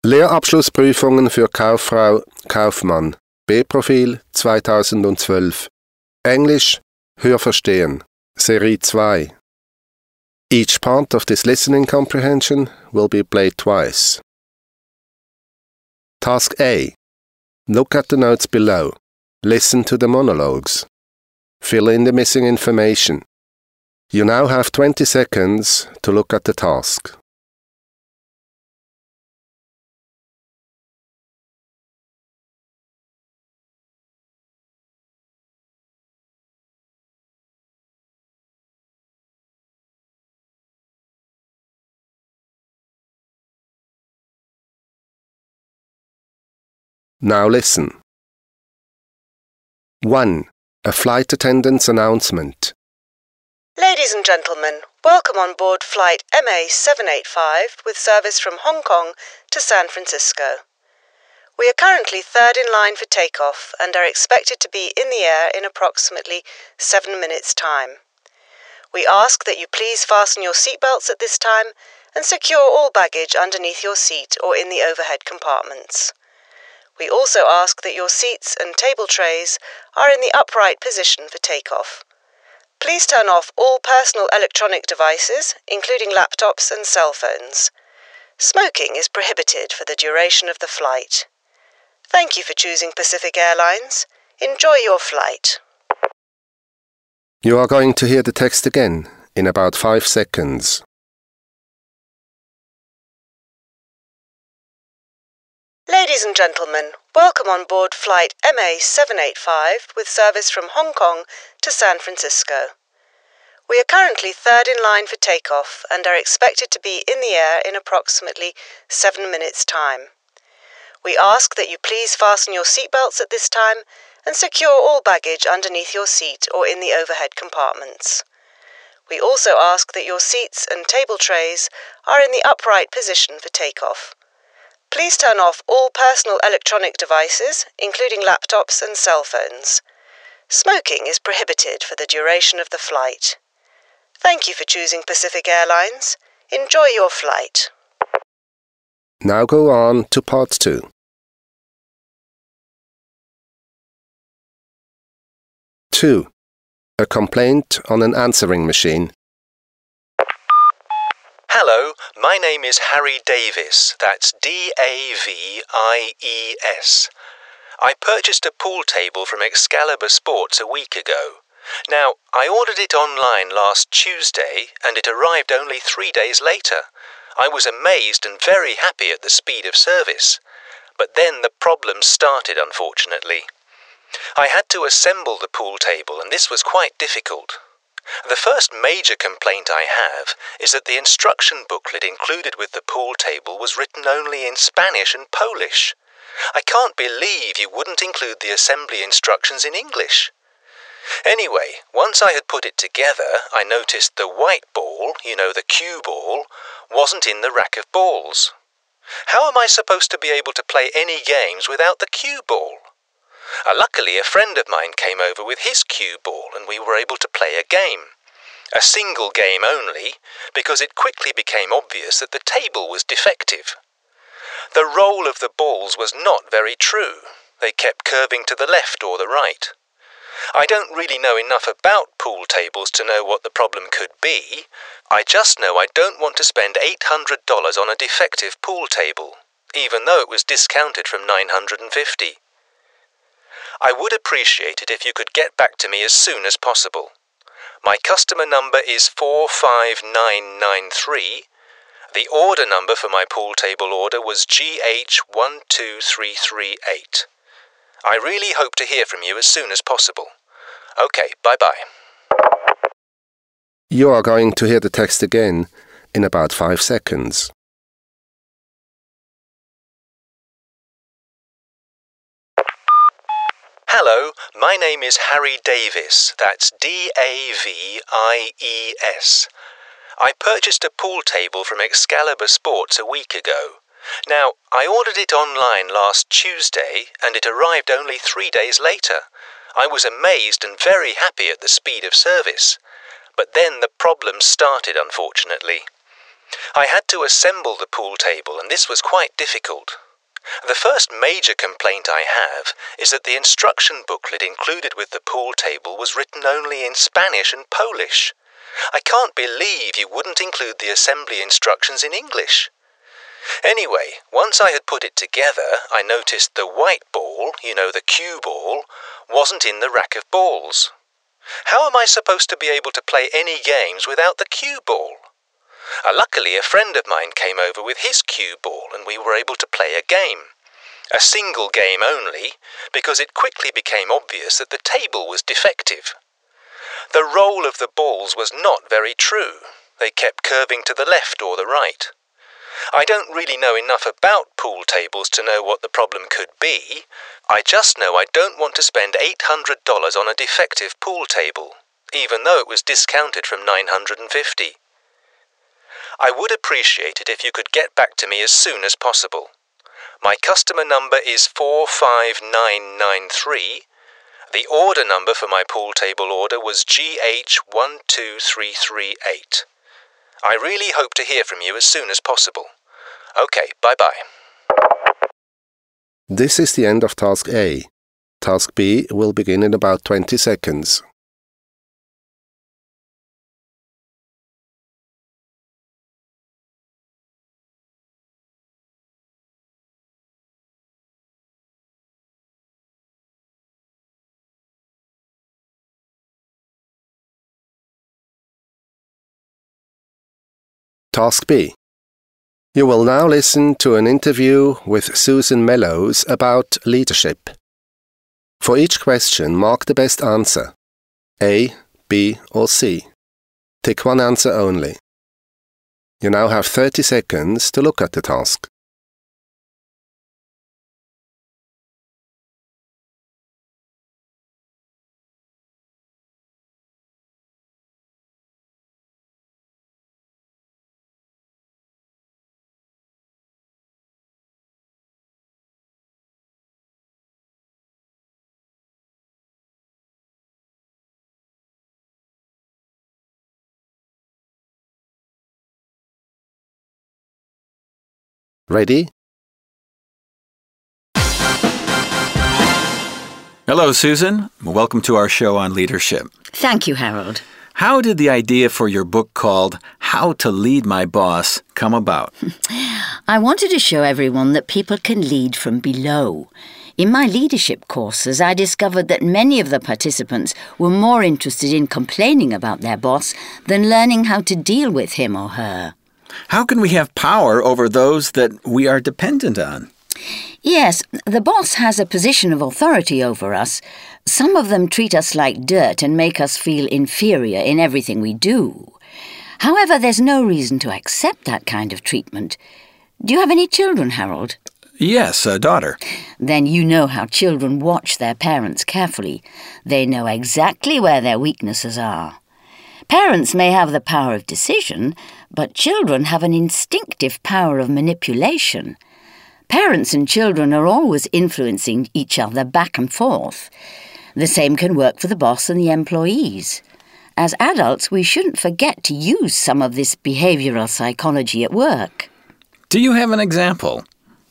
Lehrabschlussprüfungen für Kauffrau Kaufmann. B-Profil 2012. Englisch Hörverstehen. Serie 2. Each part of this listening comprehension will be played twice. Task A. Look at the notes below. Listen to the monologues. Fill in the missing information. You now have 20 seconds to look at the task. Now listen. 1. A flight attendant's announcement. Ladies and gentlemen, welcome on board flight MA785 with service from Hong Kong to San Francisco. We are currently third in line for takeoff and are expected to be in the air in approximately 7 minutes' time. We ask that you please fasten your seatbelts at this time and secure all baggage underneath your seat or in the overhead compartments. We also ask that your seats and table trays are in the upright position for takeoff. Please turn off all personal electronic devices, including laptops and cell phones. Smoking is prohibited for the duration of the flight. Thank you for choosing Pacific Airlines. Enjoy your flight. You are going to hear the text again in about 5 seconds. Ladies and gentlemen, welcome on board flight MA785 with service from Hong Kong to San Francisco. We are currently third in line for takeoff and are expected to be in the air in approximately 7 minutes' time. We ask that you please fasten your seatbelts at this time and secure all baggage underneath your seat or in the overhead compartments. We also ask that your seats and table trays are in the upright position for takeoff. Please turn off all personal electronic devices, including laptops and cell phones. Smoking is prohibited for the duration of the flight. Thank you for choosing Pacific Airlines. Enjoy your flight. Now go on to part 2. 2. A complaint on an answering machine. Hello, my name is Harry Davis, that's D-A-V-I-E-S. I purchased a pool table from Excalibur Sports a week ago. Now, I ordered it online last Tuesday and it arrived only 3 days later. I was amazed and very happy at the speed of service. But then the problems started, unfortunately. I had to assemble the pool table and this was quite difficult. The first major complaint I have is that the instruction booklet included with the pool table was written only in Spanish and Polish. I can't believe you wouldn't include the assembly instructions in English. Anyway, once I had put it together, I noticed the white ball, the cue ball, wasn't in the rack of balls. How am I supposed to be able to play any games without the cue ball? Luckily, a friend of mine came over with his cue ball and we were able to play a game. A single game only, because it quickly became obvious that the table was defective. The roll of the balls was not very true. They kept curving to the left or the right. I don't really know enough about pool tables to know what the problem could be. I just know I don't want to spend $800 on a defective pool table, even though it was discounted from $950. I would appreciate it if you could get back to me as soon as possible. My customer number is 45993. The order number for my pool table order was GH12338. I really hope to hear from you as soon as possible. Okay, bye-bye. You are going to hear the text again in about 5 seconds. Hello, my name is Harry Davis, that's D-A-V-I-E-S. I purchased a pool table from Excalibur Sports a week ago. Now, I ordered it online last Tuesday and it arrived only 3 days later. I was amazed and very happy at the speed of service. But then the problems started, unfortunately. I had to assemble the pool table, and this was quite difficult. The first major complaint I have is that the instruction booklet included with the pool table was written only in Spanish and Polish. I can't believe you wouldn't include the assembly instructions in English. Anyway, once I had put it together, I noticed the white ball, the cue ball, wasn't in the rack of balls. How am I supposed to be able to play any games without the cue ball? Luckily, a friend of mine came over with his cue ball and we were able to play a game. A single game only, because it quickly became obvious that the table was defective. The roll of the balls was not very true. They kept curving to the left or the right. I don't really know enough about pool tables to know what the problem could be. I just know I don't want to spend $800 on a defective pool table, even though it was discounted from $950. I would appreciate it if you could get back to me as soon as possible. My customer number is 45993. The order number for my pool table order was GH12338. I really hope to hear from you as soon as possible. Okay, bye-bye. This is the end of Task A. Task B will begin in about 20 seconds. Task B. You will now listen to an interview with Susan Mellows about leadership. For each question, mark the best answer, A, B or C. Tick one answer only. You now have 30 seconds to look at the task. Ready? Hello, Susan. Welcome to our show on leadership. Thank you, Harold. How did the idea for your book called How to Lead My Boss come about? I wanted to show everyone that people can lead from below. In my leadership courses, I discovered that many of the participants were more interested in complaining about their boss than learning how to deal with him or her. How can we have power over those that we are dependent on? Yes, the boss has a position of authority over us. Some of them treat us like dirt and make us feel inferior in everything we do. However, there's no reason to accept that kind of treatment. Do you have any children, Harold? Yes, a daughter. Then you know how children watch their parents carefully. They know exactly where their weaknesses are. Parents may have the power of decision, but children have an instinctive power of manipulation. Parents and children are always influencing each other back and forth. The same can work for the boss and the employees. As adults, we shouldn't forget to use some of this behavioral psychology at work. Do you have an example?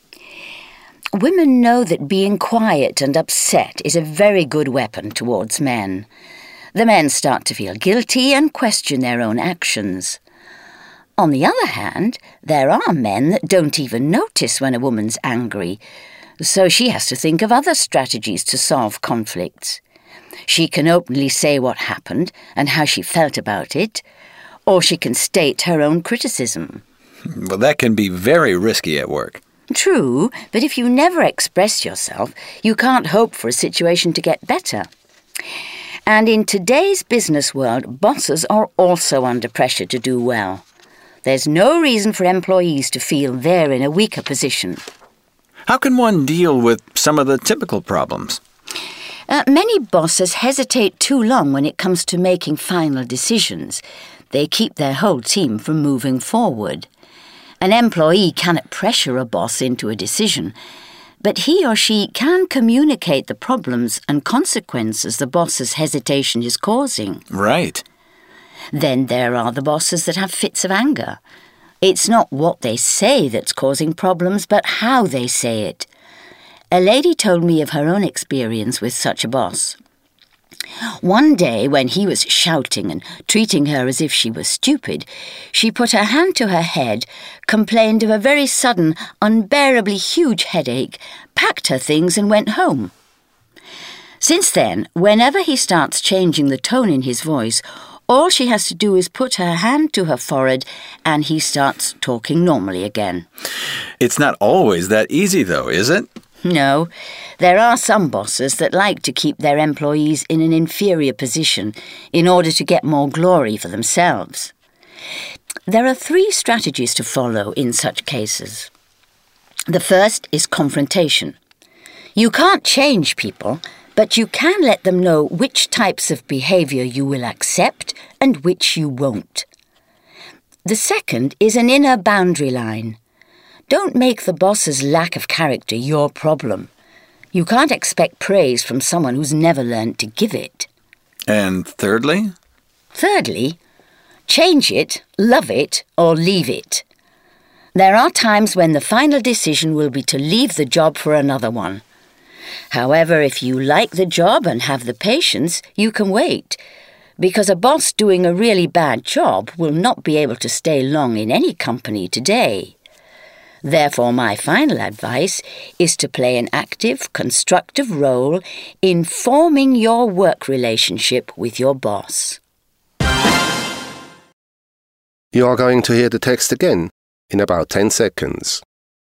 Women know that being quiet and upset is a very good weapon towards men. The men start to feel guilty and question their own actions. On the other hand, there are men that don't even notice when a woman's angry, so she has to think of other strategies to solve conflicts. She can openly say what happened and how she felt about it, or she can state her own criticism. Well, that can be very risky at work. True, but if you never express yourself, you can't hope for a situation to get better. And in today's business world, bosses are also under pressure to do well. There's no reason for employees to feel they're in a weaker position. How can one deal with some of the typical problems? Many bosses hesitate too long when it comes to making final decisions. They keep their whole team from moving forward. An employee cannot pressure a boss into a decision, but he or she can communicate the problems and consequences the boss's hesitation is causing. Right. Then there are the bosses that have fits of anger. It's not what they say that's causing problems, but how they say it. A lady told me of her own experience with such a boss. One day, when he was shouting and treating her as if she was stupid, she put her hand to her head, complained of a very sudden, unbearably huge headache, packed her things and went home. Since then, whenever he starts changing the tone in his voice, all she has to do is put her hand to her forehead and he starts talking normally again. It's not always that easy, though, is it? No, there are some bosses that like to keep their employees in an inferior position in order to get more glory for themselves. There are 3 strategies to follow in such cases. The first is confrontation. You can't change people, but you can let them know which types of behaviour you will accept and which you won't. The second is an inner boundary line. Don't make the boss's lack of character your problem. You can't expect praise from someone who's never learned to give it. And thirdly? Thirdly, change it, love it, or leave it. There are times when the final decision will be to leave the job for another one. However, if you like the job and have the patience, you can wait, because a boss doing a really bad job will not be able to stay long in any company today. Therefore, my final advice is to play an active, constructive role in forming your work relationship with your boss. You are going to hear the text again in about 10 seconds.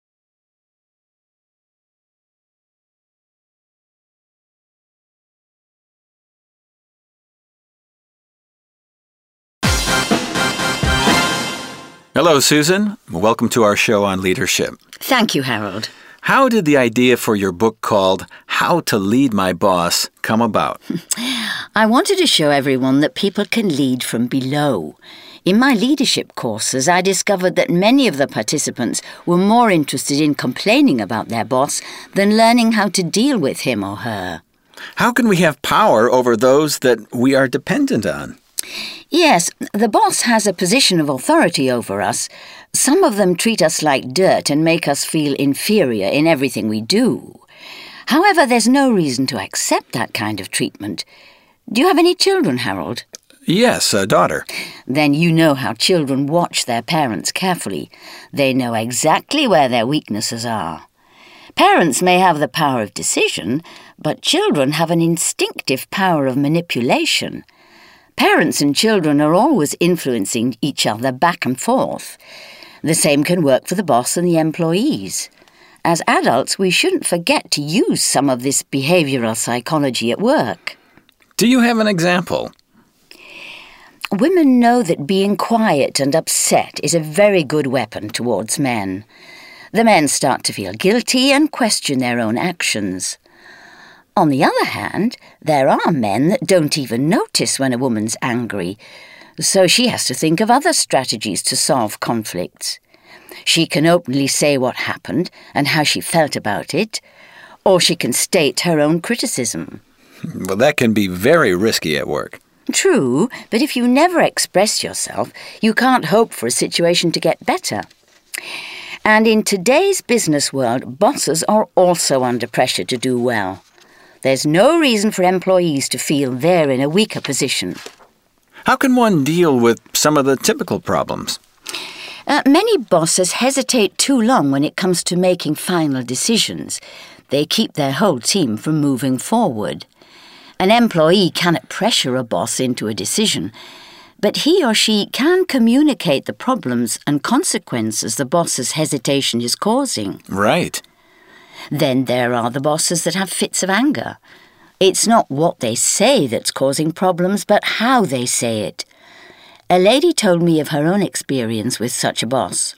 Hello, Susan. Welcome to our show on leadership. Thank you, Harold. How did the idea for your book called How to Lead My Boss come about? I wanted to show everyone that people can lead from below. In my leadership courses, I discovered that many of the participants were more interested in complaining about their boss than learning how to deal with him or her. How can we have power over those that we are dependent on? Yes, the boss has a position of authority over us. Some of them treat us like dirt and make us feel inferior in everything we do. However, there's no reason to accept that kind of treatment. Do you have any children, Harold? Yes, a daughter. Then you know how children watch their parents carefully. They know exactly where their weaknesses are. Parents may have the power of decision, but children have an instinctive power of manipulation. Parents and children are always influencing each other back and forth. The same can work for the boss and the employees. As adults, we shouldn't forget to use some of this behavioural psychology at work. Do you have an example? Women know that being quiet and upset is a very good weapon towards men. The men start to feel guilty and question their own actions. On the other hand, there are men that don't even notice when a woman's angry, so she has to think of other strategies to solve conflicts. She can openly say what happened and how she felt about it, or she can state her own criticism. Well, that can be very risky at work. True, but if you never express yourself, you can't hope for a situation to get better. And in today's business world, bosses are also under pressure to do well. There's no reason for employees to feel they're in a weaker position. How can one deal with some of the typical problems? Many bosses hesitate too long when it comes to making final decisions. They keep their whole team from moving forward. An employee cannot pressure a boss into a decision, but he or she can communicate the problems and consequences the boss's hesitation is causing. Right. Then there are the bosses that have fits of anger. It's not what they say that's causing problems, but how they say it. A lady told me of her own experience with such a boss.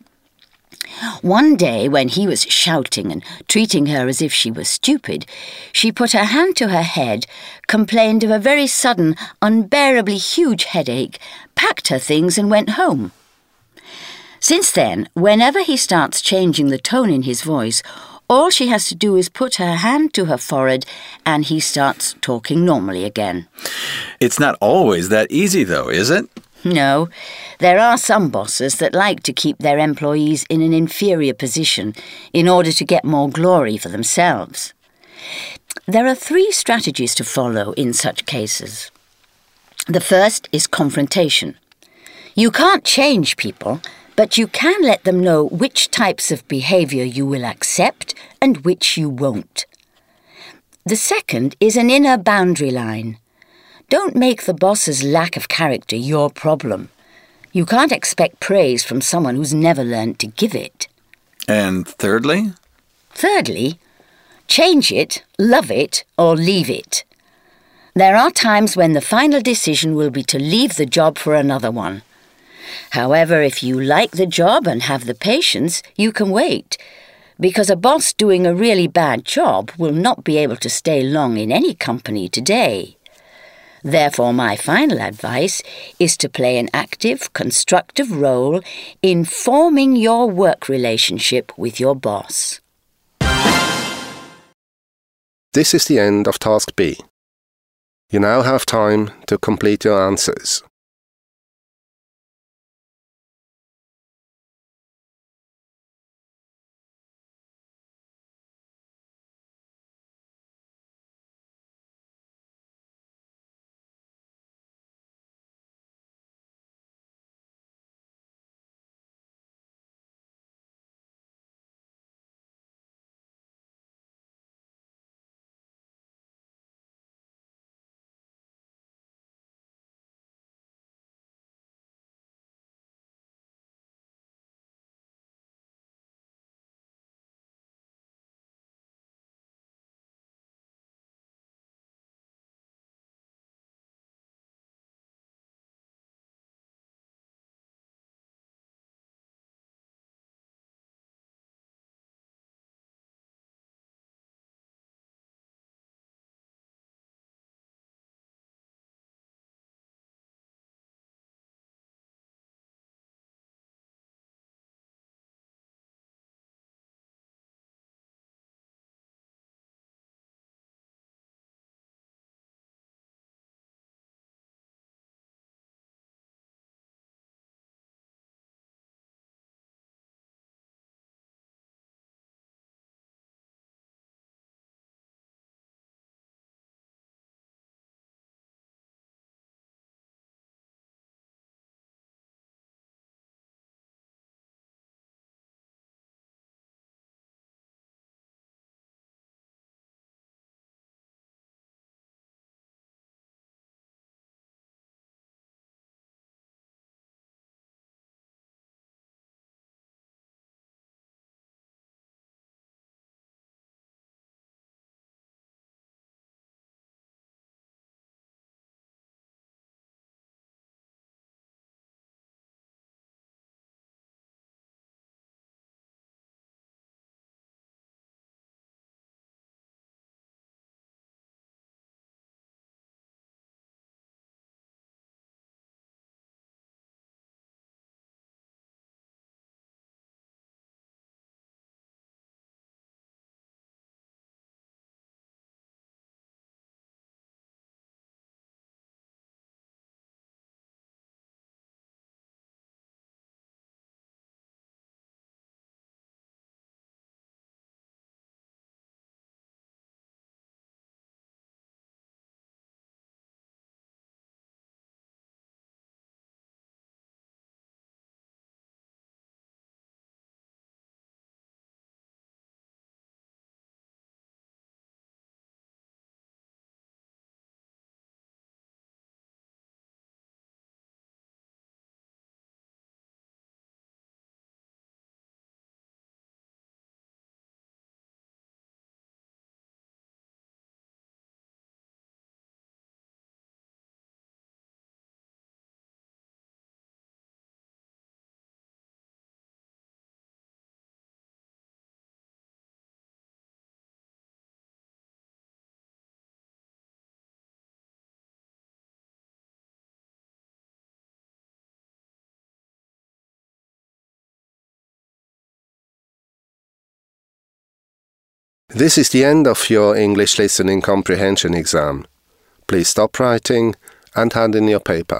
One day, when he was shouting and treating her as if she was stupid, she put her hand to her head, complained of a very sudden, unbearably huge headache, packed her things and went home. Since then, whenever he starts changing the tone in his voice, all she has to do is put her hand to her forehead and he starts talking normally again. It's not always that easy, though, is it? No, there are some bosses that like to keep their employees in an inferior position in order to get more glory for themselves. There are 3 strategies to follow in such cases. The first is confrontation. You can't change people, but you can let them know which types of behaviour you will accept and which you won't. The second is an inner boundary line. Don't make the boss's lack of character your problem. You can't expect praise from someone who's never learned to give it. And thirdly? Thirdly, change it, love it, or leave it. There are times when the final decision will be to leave the job for another one. However, if you like the job and have the patience, you can wait, because a boss doing a really bad job will not be able to stay long in any company today. Therefore, my final advice is to play an active, constructive role in forming your work relationship with your boss. This is the end of Task B. You now have time to complete your answers. This is the end of your English listening comprehension exam. Please stop writing and hand in your paper.